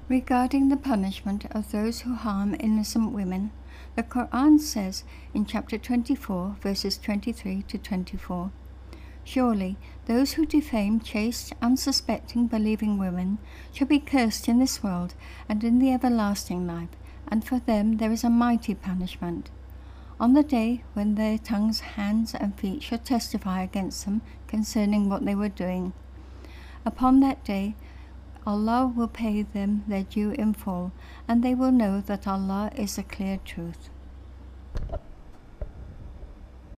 Regarding the punishment of those who harm innocent women, the Quran says in chapter 24, verses 23 to 24, "Surely those who defame chaste, unsuspecting, believing women shall be cursed in this world and in the everlasting life, and for them there is a mighty punishment. On the day when their tongues, hands, and feet shall testify against them concerning what they were doing. Upon that day Allah will pay them their due in full, and they will know that Allah is the clear truth."